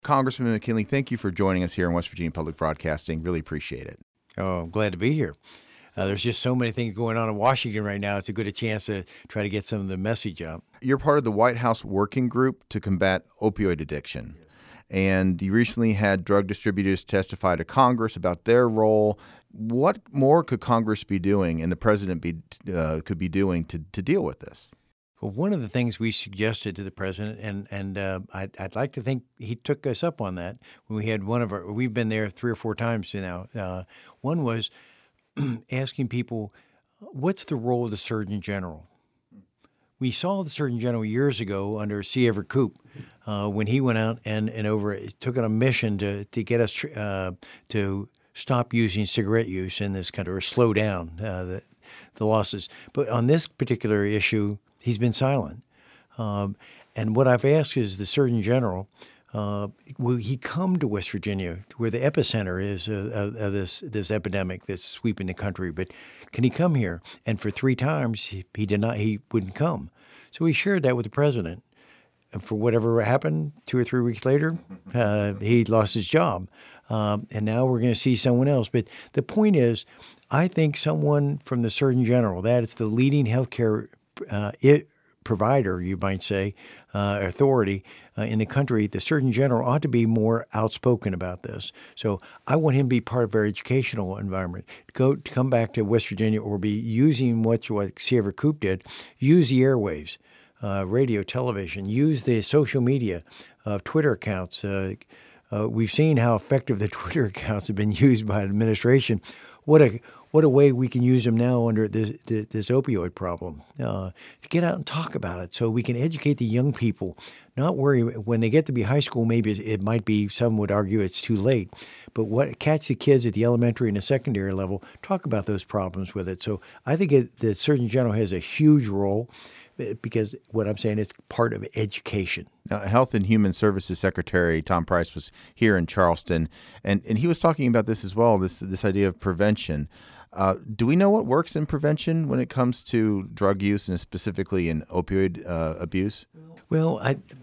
Congressman McKinley, thank you for joining us here in West Virginia Public Broadcasting. Really appreciate it. Oh, I'm glad to be here. There's just so many things going on in Washington right now. It's a good chance to try to get some of the message out. You're part of the White House Working Group to combat opioid addiction. And you recently had drug distributors testify to Congress about their role. What more could Congress be doing and the president could be doing to deal with this? Well, one of the things we suggested to the president, and I'd like to think he took us up on that when we had we've been there 3 or 4 times now. One was asking people, what's the role of the Surgeon General? We saw the Surgeon General years ago under C. Everett Koop when he went out and took on a mission to get us to stop using cigarette use in this country or slow down the losses. But on this particular issue, he's been silent. And what I've asked is the Surgeon General, will he come to West Virginia, where the epicenter is of this epidemic that's sweeping the country? But can he come here? And for 3 times, he wouldn't come. So we shared that with the president. And for whatever happened, 2 or 3 weeks later, he lost his job. And now we're going to see someone else. But the point is, I think someone from the Surgeon General, that is the leading healthcare provider, you might say, authority in the country, the Surgeon General ought to be more outspoken about this. So I want him to be part of our educational environment. To come back to West Virginia or be using what C. Everett Koop did, use the airwaves, radio, television, use the social media, Twitter accounts. We've seen how effective the Twitter accounts have been used by the administration. What a way we can use them now under this opioid problem, to get out and talk about it so we can educate the young people, not worry when they get to be high school, maybe it might be, some would argue it's too late, but catch the kids at the elementary and the secondary level, talk about those problems with it. So I think the Surgeon General has a huge role because what I'm saying is part of education. Now, Health and Human Services Secretary Tom Price was here in Charleston, and he was talking about this as well, this idea of prevention. Do we know what works in prevention when it comes to drug use and specifically in opioid abuse? Well,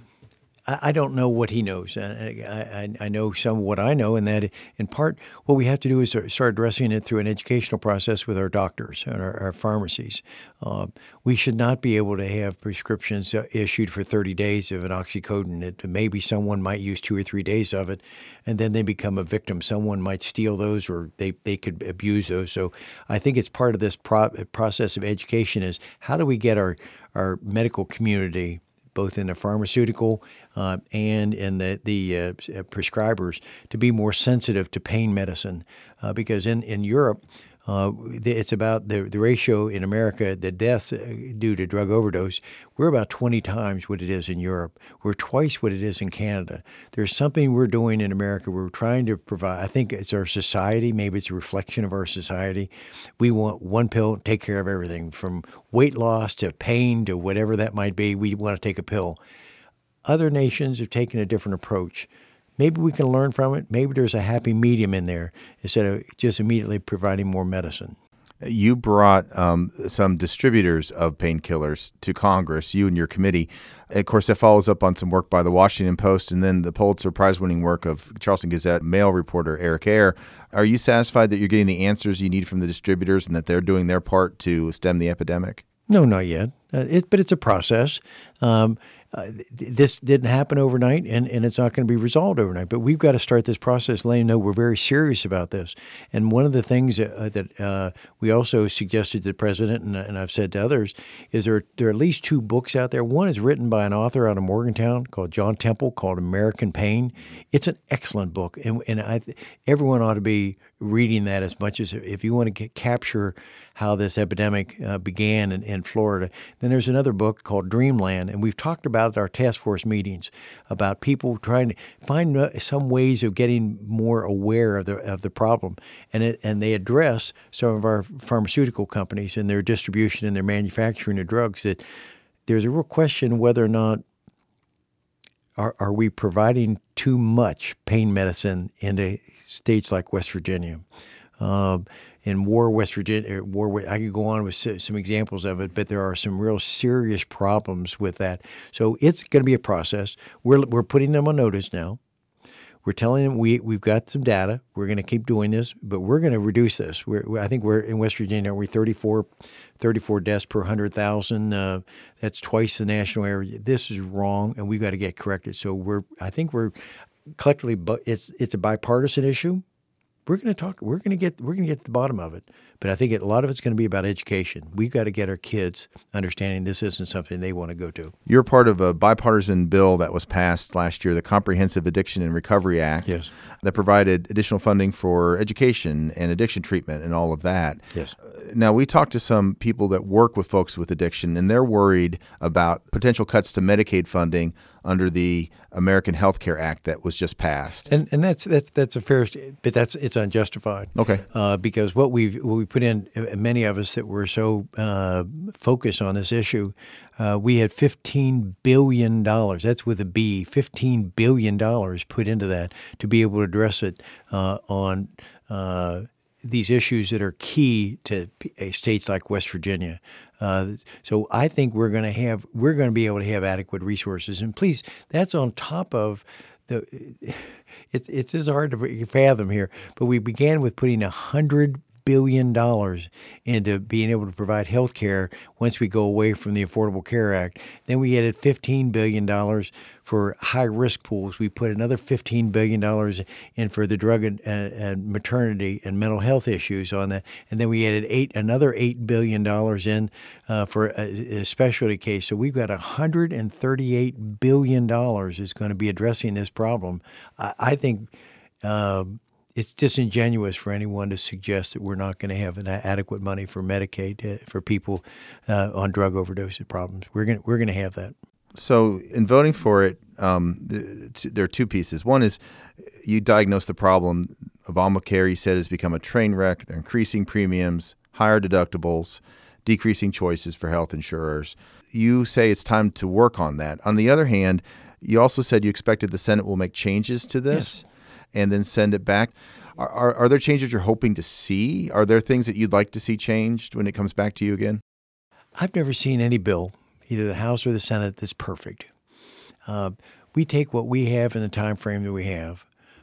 I don't know what he knows. I know some of what I know, and that in part what we have to do is start addressing it through an educational process with our doctors and our pharmacies. We should not be able to have prescriptions issued for 30 days of an oxycodone. Maybe someone might use 2 or 3 days of it, and then they become a victim. Someone might steal those, or they could abuse those. So I think it's part of this process of education is how do we get our medical community, both in the pharmaceutical and in the prescribers, to be more sensitive to pain medicine. Because in Europe, it's about the ratio in America, the deaths due to drug overdose, we're about 20 times what it is in Europe. We're twice what it is in Canada. There's something we're doing in America. We're trying to provide, I think it's our society, maybe it's a reflection of our society. We want one pill, take care of everything, from weight loss to pain to whatever that might be. We want to take a pill. Other nations have taken a different approach. Maybe we can learn from it. Maybe there's a happy medium in there instead of just immediately providing more medicine. You brought some distributors of painkillers to Congress, you and your committee. Of course, that follows up on some work by the Washington Post and then the Pulitzer Prize-winning work of Charleston Gazette Mail reporter Eric Ayre. Are you satisfied that you're getting the answers you need from the distributors and that they're doing their part to stem the epidemic? No, not yet. But it's a process. This didn't happen overnight, and it's not going to be resolved overnight. But we've got to start this process letting them know we're very serious about this. And one of the things that we also suggested to the president, and I've said to others, is there are at least 2 books out there. One is written by an author out of Morgantown called John Temple, called American Pain. It's an excellent book, and everyone ought to be reading that as much as if you want to capture how this epidemic began in Florida. Then there's another book called Dreamland, and we've talked about at our task force meetings about people trying to find some ways of getting more aware of the problem, and they address some of our pharmaceutical companies and their distribution and their manufacturing of drugs. That there's a real question whether or not are we providing too much pain medicine into states like West Virginia. In West Virginia, I could go on with some examples of it, but there are some real serious problems with that. So it's going to be a process. We're putting them on notice now. We're telling them we've got some data. We're going to keep doing this, but we're going to reduce this. I think we're in West Virginia. We're 34 deaths per 100,000. That's twice the national average. This is wrong, and we've got to get corrected. So I think we're collectively, but it's a bipartisan issue. We're going to talk. We're going to get to the bottom of it. But I think a lot of it's going to be about education. We've got to get our kids understanding this isn't something they want to go to. You're part of a bipartisan bill that was passed last year, the Comprehensive Addiction and Recovery Act, yes, that provided additional funding for education and addiction treatment and all of that. Yes. Now, we talked to some people that work with folks with addiction, and they're worried about potential cuts to Medicaid funding under the American Health Care Act that was just passed. And that's a fair, but it's unjustified. Okay. Because what we put in, many of us that were so focused on this issue, we had $15 billion. That's with a B. $15 billion put into that to be able to address it on these issues that are key to states like West Virginia. So I think we're going to be able to have adequate resources. And please, that's on top of it's just hard to fathom here, but we began with putting $100 billion into being able to provide health care once we go away from the Affordable Care Act. Then we added $15 billion for high-risk pools. We put another $15 billion in for the drug and maternity and mental health issues on that. And then we added another $8 billion in for a specialty case. So we've got $138 billion is going to be addressing this problem. I think it's disingenuous for anyone to suggest that we're not going to have an adequate money for Medicaid for people on drug overdose problems. We're going to have that. So in voting for it, there are two pieces. One is you diagnose the problem. Obamacare, you said, has become a train wreck. They're increasing premiums, higher deductibles, decreasing choices for health insurers. You say it's time to work on that. On the other hand, you also said you expected the Senate will make changes to this. Yes. And then send it back. Are there changes you're hoping to see? Are there things that you'd like to see changed when it comes back to you again? I've never seen any bill, either the House or the Senate, that's perfect. We take what we have in the time frame that we have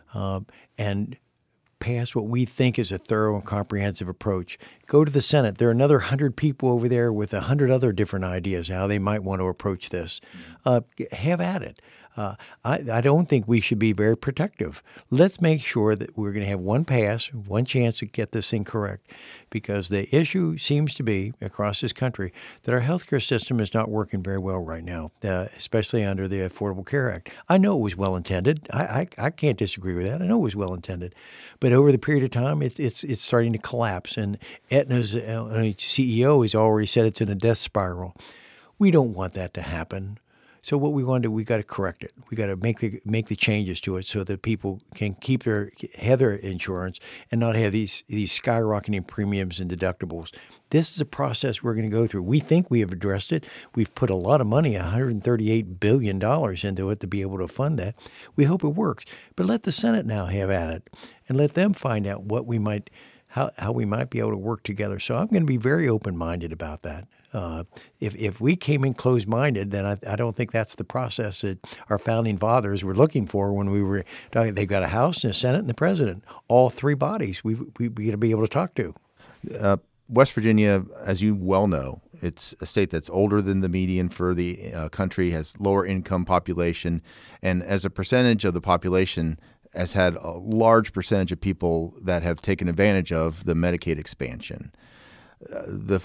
and pass what we think is a thorough and comprehensive approach. Go to the Senate. There are another 100 people over there with 100 other different ideas how they might want to approach this. Have at it. I don't think we should be very protective. Let's make sure that we're going to have one pass, one chance to get this thing correct, because the issue seems to be across this country that our healthcare system is not working very well right now, especially under the Affordable Care Act. I know it was well intended. I can't disagree with that. I know it was well intended, but over the period of time, it's starting to collapse. And Aetna's CEO has already said it's in a death spiral. We don't want that to happen. So what we want to do, we got to correct it. We got to make the changes to it so that people can have their insurance and not have these skyrocketing premiums and deductibles. This is a process we're going to go through. We think we have addressed it. We've put a lot of money, $138 billion into it to be able to fund that. We hope it works. But let the Senate now have at it and let them find out what we might how we might be able to work together. So I'm going to be very open-minded about that. If we came in closed-minded, then I don't think that's the process that our founding fathers were looking for when we were talking. They've got a House and a Senate and the President, all three bodies we got to be able to talk to. West Virginia, as you well know, it's a state that's older than the median for the country, has lower income population, and as a percentage of the population has had a large percentage of people that have taken advantage of the Medicaid expansion. The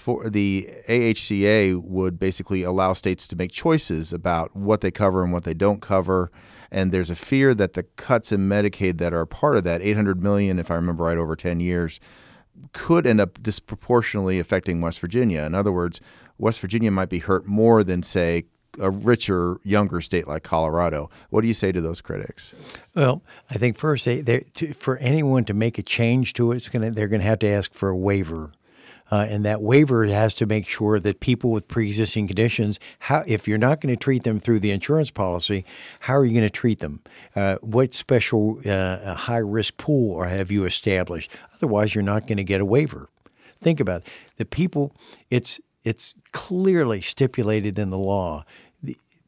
AHCA would basically allow states to make choices about what they cover and what they don't cover, and there's a fear that the cuts in Medicaid that are part of that, $800 million, if I remember right, over 10 years, could end up disproportionately affecting West Virginia. In other words, West Virginia might be hurt more than, say, a richer, younger state like Colorado. What do you say to those critics? Well, I think first, for anyone to make a change to it, they're going to have to ask for a waiver. And that waiver has to make sure that people with pre-existing conditions, if you're not going to treat them through the insurance policy, how are you going to treat them? What special high-risk pool have you established? Otherwise, you're not going to get a waiver. Think about it. The people, it's clearly stipulated in the law.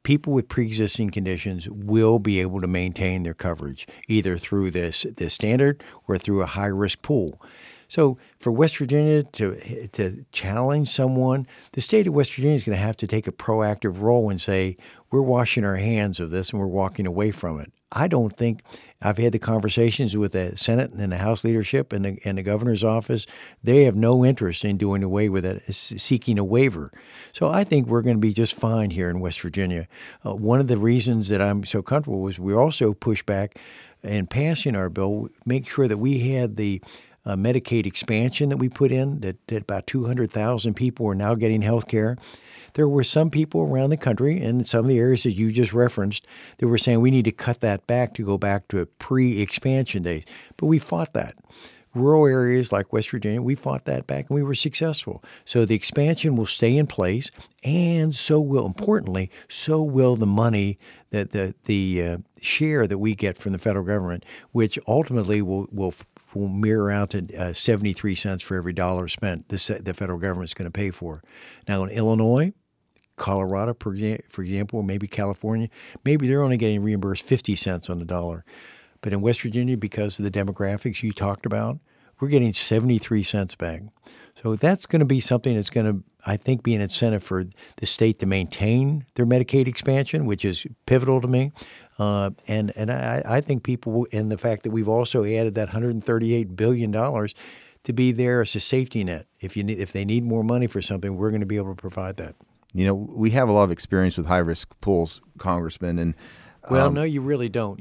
people with pre-existing conditions will be able to maintain their coverage either through this standard or through a high-risk pool. So for West Virginia to challenge someone, the state of West Virginia is going to have to take a proactive role and say, we're washing our hands of this and we're walking away from it. I don't think I've had the conversations with the Senate and the House leadership and the governor's office. They have no interest in doing away with it, seeking a waiver. So I think we're going to be just fine here in West Virginia. One of the reasons that I'm so comfortable was we also pushed back in passing our bill, make sure that we had the Medicaid expansion that we put in, that about 200,000 people are now getting health care. There were some people around the country and some of the areas that you just referenced that were saying we need to cut that back to go back to pre-expansion days. But we fought that. Rural areas like West Virginia, we fought that back and we were successful. So the expansion will stay in place, and so will, importantly, so will the money that the share that we get from the federal government, which ultimately will mirror out to 73 cents for every dollar spent the federal government is going to pay for. Now in Illinois, Colorado, for example, or maybe California, maybe they're only getting reimbursed 50 cents on the dollar. But in West Virginia, because of the demographics you talked about, we're getting 73 cents back. So that's going to be something that's going to, I think, be an incentive for the state to maintain their Medicaid expansion, which is pivotal to me. And I think people, and the fact that we've also added that $138 billion to be there as a safety net. If they need more money for something, we're going to be able to provide that. You know, we have a lot of experience with high-risk pools, Congressman, and well, no, you really don't.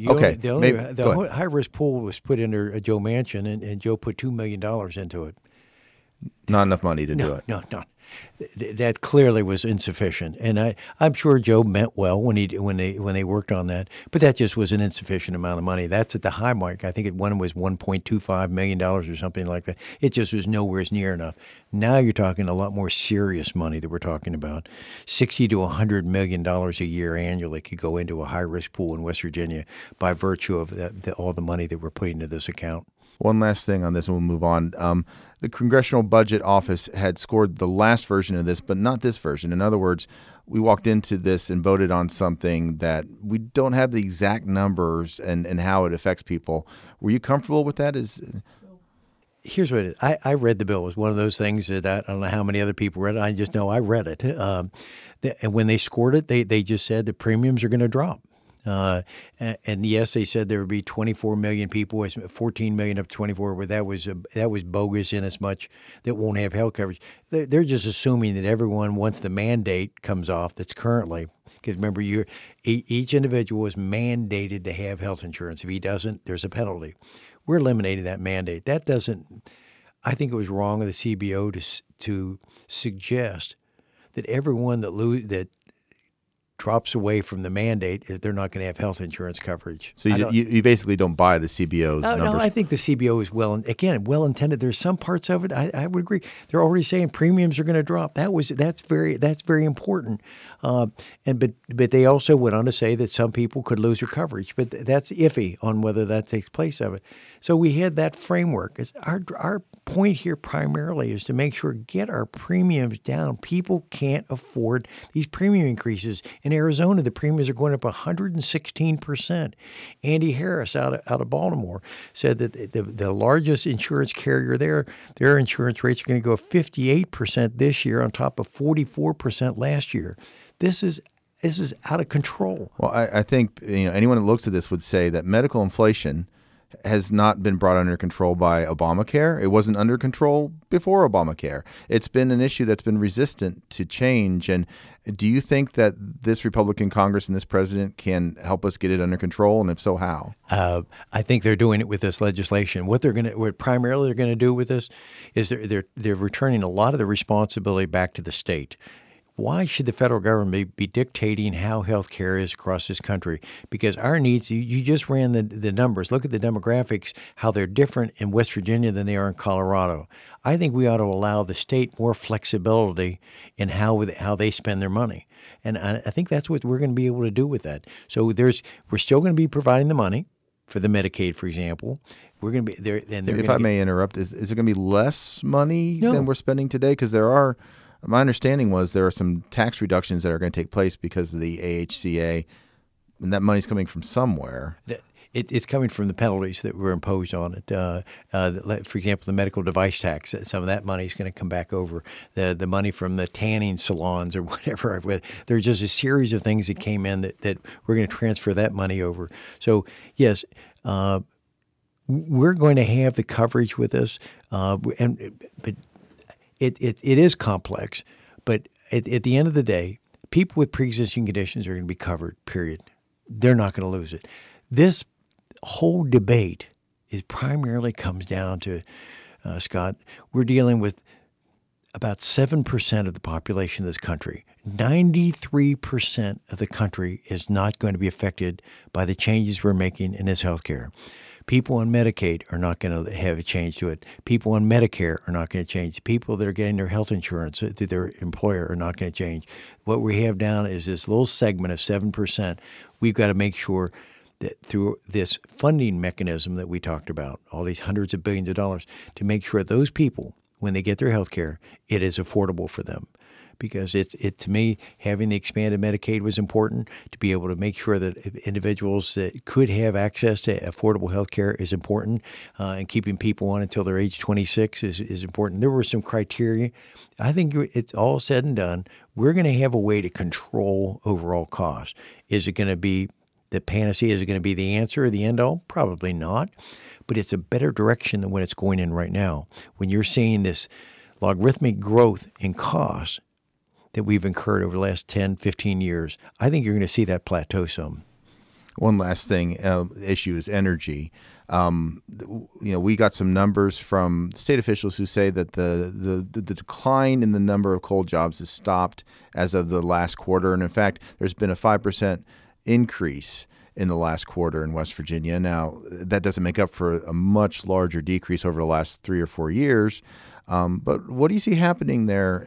The high-risk pool was put under Joe Manchin, and Joe put $2 million into it. Not enough money to do it. No. That clearly was insufficient, and I'm sure Joe meant well when they worked on that, but that just was an insufficient amount of money. That's at the high mark. I think one was $1.25 million or something like that. It just was nowhere near enough. Now you're talking a lot more serious money that we're talking about. $60 to $100 million a year annually could go into a high-risk pool in West Virginia by virtue of all the money that we're putting into this account. One last thing on this, and we'll move on. The Congressional Budget Office had scored the last version of this, but not this version. In other words, we walked into this and voted on something that we don't have the exact numbers and how it affects people. Were you comfortable with that? Here's what it is. I read the bill. It was one of those things that I don't know how many other people read it. I just know I read it. And when they scored it, they just said the premiums are going to drop. And yes, they said there would be 24 million people, 14 million up to 24, but that was bogus in as much that won't have health coverage. They're just assuming that everyone, once the mandate comes off that's currently, because remember, each individual is mandated to have health insurance. If he doesn't, there's a penalty. We're eliminating that mandate. That doesn't, I think it was wrong of the CBO to suggest that everyone that drops away from the mandate, they're not going to have health insurance coverage. So you basically don't buy the CBO's numbers? No, I think the CBO is well-intended. There's some parts of it, I would agree. They're already saying premiums are going to drop. That's very important. But they also went on to say that some people could lose their coverage, but that's iffy on whether that takes place of it. So we had that framework. Our point here primarily is to make sure get our premiums down. People can't afford these premium increases. In Arizona, the premiums are going up 116%. Andy Harris out of Baltimore said that the largest insurance carrier there, their insurance rates are going to go 58% this year on top of 44% last year. This is out of control. Well, I think anyone that looks at this would say that medical inflation has not been brought under control by Obamacare. It wasn't under control before Obamacare. It's been an issue that's been resistant to change. And do you think that this Republican Congress and this president can help us get it under control? And if so, how? I think they're doing it with this legislation. What primarily they're going to do with this is they're returning a lot of the responsibility back to the state. Why should the federal government be dictating how health care is across this country? Because our needs, you just ran the numbers. Look at the demographics, how they're different in West Virginia than they are in Colorado. I think we ought to allow the state more flexibility in how they spend their money. And I think that's what we're going to be able to do with that. So we're still going to be providing the money for the Medicaid, for example. We're going to be there. If I may interrupt, is it going to be less money than we're spending today? Because there are my understanding was there are some tax reductions that are going to take place because of the AHCA, and that money's coming from somewhere. It's coming from the penalties that were imposed on it. For example, the medical device tax, some of that money is going to come back over. The money from the tanning salons or whatever. There's just a series of things that came in that we're going to transfer that money over. So, yes, we're going to have the coverage with us, but it is complex. But at the end of the day, people with pre-existing conditions are going to be covered, period. They're not going to lose it. This whole debate primarily comes down to, Scott, we're dealing with about 7% of the population of this country. 93% of the country is not going to be affected by the changes we're making in this health care. People on Medicaid are not going to have a change to it. People on Medicare are not going to change. People that are getting their health insurance through their employer are not going to change. What we have down is this little segment of 7%. We've got to make sure that through this funding mechanism that we talked about, all these hundreds of billions of dollars, to make sure those people, when they get their health care, it is affordable for them. Because to me, having the expanded Medicaid was important. To be able to make sure that individuals that could have access to affordable health care is important, and keeping people on until they're age 26 is important. There were some criteria. I think it's all said and done. We're going to have a way to control overall costs. Is it going to be the panacea? Is it going to be the answer or the end all? Probably not. But it's a better direction than what it's going in right now. When you're seeing this logarithmic growth in costs that we've incurred over the last 10, 15 years, I think you're going to see that plateau some. One last thing, issue is energy. We got some numbers from state officials who say that the decline in the number of coal jobs has stopped as of the last quarter. And in fact, there's been a 5% increase in the last quarter in West Virginia. Now, that doesn't make up for a much larger decrease over the last 3 or 4 years. But what do you see happening there,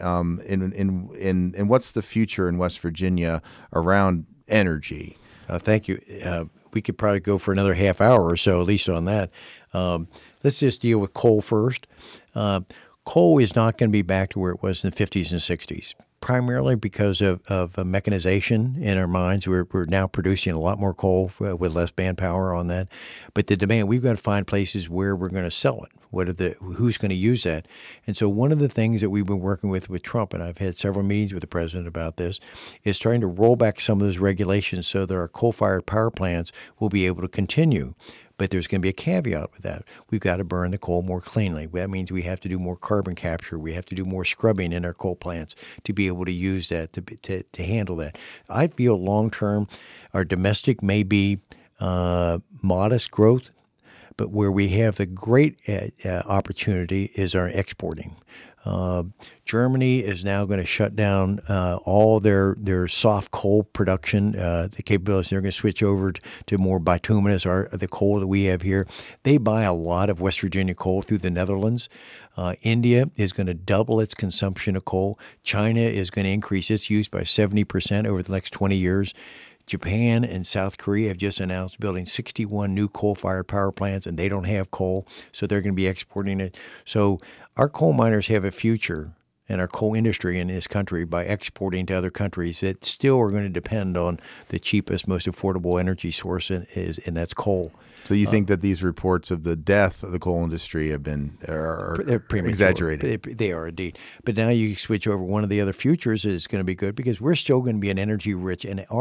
and what's the future in West Virginia around energy? Thank you. We could probably go for another half hour or so, at least on that. Let's just deal with coal first. Coal is not going to be back to where it was in the 50s and 60s, primarily because of mechanization in our mines. We're now producing a lot more coal with less manpower on that. But the demand, we've got to find places where we're going to sell it. Who's going to use that? And so one of the things that we've been working with Trump, and I've had several meetings with the president about this, is trying to roll back some of those regulations so that our coal-fired power plants will be able to continue. But there's going to be a caveat with that. We've got to burn the coal more cleanly. That means we have to do more carbon capture. We have to do more scrubbing in our coal plants to be able to use that, to handle that. I feel long-term our domestic may be modest growth, but where we have the great opportunity is our exporting. Germany is now going to shut down all their soft coal production, the capabilities. They're going to switch over to more bituminous, the coal that we have here. They buy a lot of West Virginia coal through the Netherlands. India is going to double its consumption of coal. China is going to increase its use by 70% over the next 20 years. Japan and South Korea have just announced building 61 new coal-fired power plants, and they don't have coal, so they're going to be exporting it. So our coal miners have a future, and our coal industry in this country, by exporting to other countries that still are going to depend on the cheapest, most affordable energy source, and that's coal. So you think that these reports of the death of the coal industry are exaggerated? They are indeed. But now you switch over. One of the other futures is going to be good because we're still going to be an energy-rich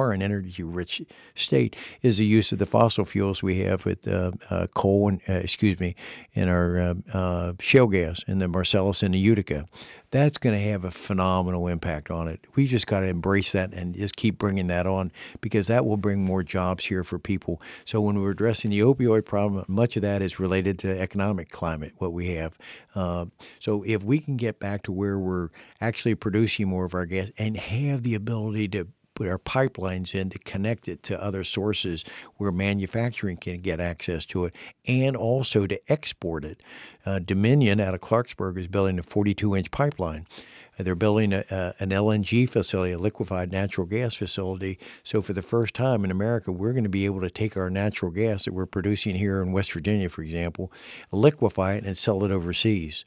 state, is the use of the fossil fuels we have with coal and, in our shale gas in the Marcellus and the Utica. That's going to have a phenomenal impact on it. We just got to embrace that and just keep bringing that on because that will bring more jobs here for people. So when we're addressing the opioid problem, much of that is related to economic climate, what we have. So if we can get back to where we're actually producing more of our gas and have the ability to put our pipelines in to connect it to other sources where manufacturing can get access to it and also to export it. Dominion out of Clarksburg is building a 42-inch pipeline. They're building an LNG facility, a liquefied natural gas facility. So for the first time in America, we're going to be able to take our natural gas that we're producing here in West Virginia, for example, liquefy it and sell it overseas.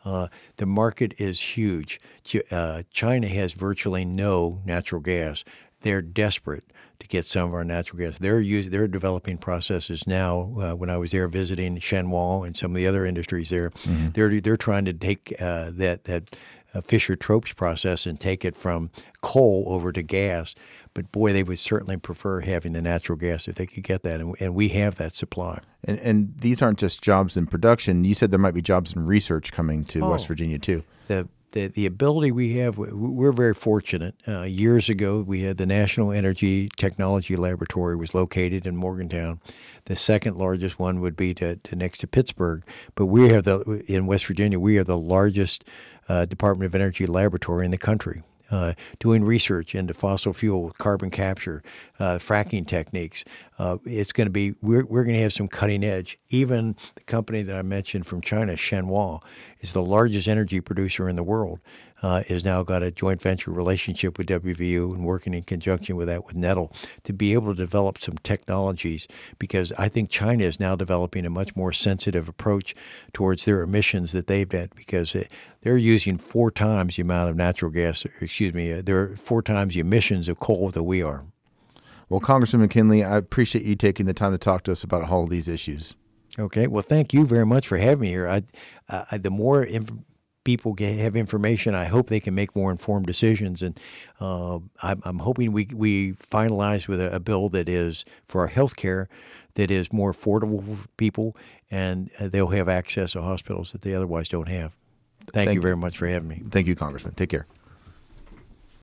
The market is huge. China has virtually no natural gas. They're desperate to get some of our natural gas. They're developing processes now. When I was there visiting Shenhua and some of the other industries there, they're trying to take that Fischer-Tropsch process and take it from coal over to gas. But boy, they would certainly prefer having the natural gas if they could get that, and we have that supply. And these aren't just jobs in production. You said there might be jobs in research coming to West Virginia too. The ability we have, we're very fortunate. Years ago, we had the National Energy Technology Laboratory was located in Morgantown. The second largest one would be next to Pittsburgh. But we have in West Virginia, we are the largest Department of Energy laboratory in the country. Doing research into fossil fuel, carbon capture, fracking techniques. It's going to be, we're going to have some cutting edge. Even the company that I mentioned from China, Shenhua, is the largest energy producer in the world, has now got a joint venture relationship with WVU and working in conjunction with that with Nettle to be able to develop some technologies, because I think China is now developing a much more sensitive approach towards their emissions that they've had, because they're using 4 times the amount of natural gas, they're 4 times the emissions of coal that we are. Well, Congressman McKinley, I appreciate you taking the time to talk to us about all of these issues. Okay. Well, thank you very much for having me here. The more people have information, I hope they can make more informed decisions. And I'm hoping we finalize with a bill that is for our health care that is more affordable for people, and they'll have access to hospitals that they otherwise don't have. Thank you very much for having me. Thank you, Congressman. Take care.